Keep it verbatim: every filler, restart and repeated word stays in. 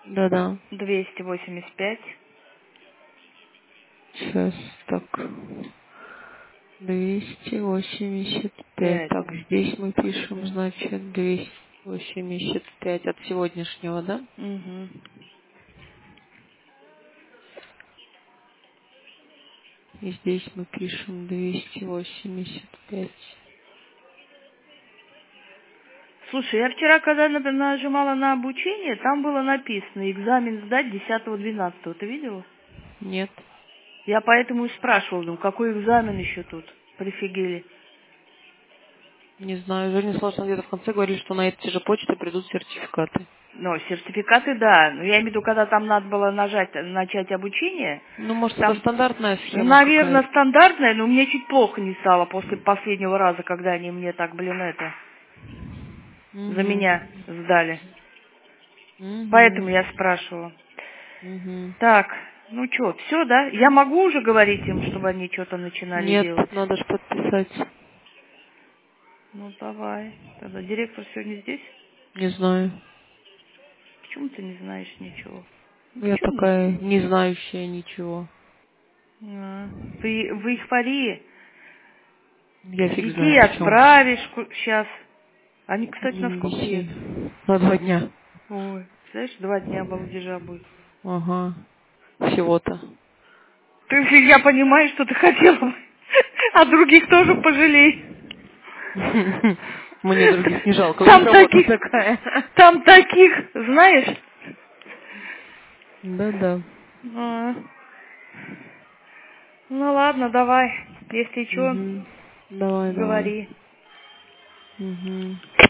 Да-да. двести восемьдесят пять. Сейчас, так. двести восемьдесят пять. пять. Так, здесь мы пишем, значит, двести восемьдесят пять от сегодняшнего, да? Угу. И здесь мы пишем двести восемьдесят пять. Слушай, я вчера, когда нап- нажимала на обучение, там было написано экзамен сдать десятого двенадцатого. Ты видела? Нет, Я поэтому и спрашивала, ну какой экзамен еще тут? Прифигели. не знаю. Женя слышала где-то в конце говорили, что на эти же почты придут сертификаты. Ну, сертификаты, да. Но я имею в виду, когда там надо было нажать, начать обучение, Ну, может, это там, стандартная схема наверное, какая-то. стандартная, но мне чуть плохо не стало после последнего раза, когда они мне так, блин, это, за Угу. меня сдали. Поэтому Угу. я спрашивала. Угу. Так, ну что, все, да? Я могу уже говорить им, чтобы они что-то начинали Нет, делать? надо же подписать. Ну, давай. Тогда директор сегодня здесь? Не знаю. Почему ты не знаешь ничего? Ну, Я почему не такая знаешь? не знающая ничего. А, Ты в эйфории. Я фиг знаю Детей в чем. отправишь сейчас. Они, кстати, на Не сколько виси. едут? На два дня. Ой, знаешь, два дня балдежа будет. Ага. Всего-то. Ты, я понимаю, что ты хотела бы. А других тоже пожалей. Мне других не жалко, у них Там работа таких, такая. там таких, знаешь? Да-да. А, Ну ладно, давай. Если что, Угу. Давай, давай. говори. Угу.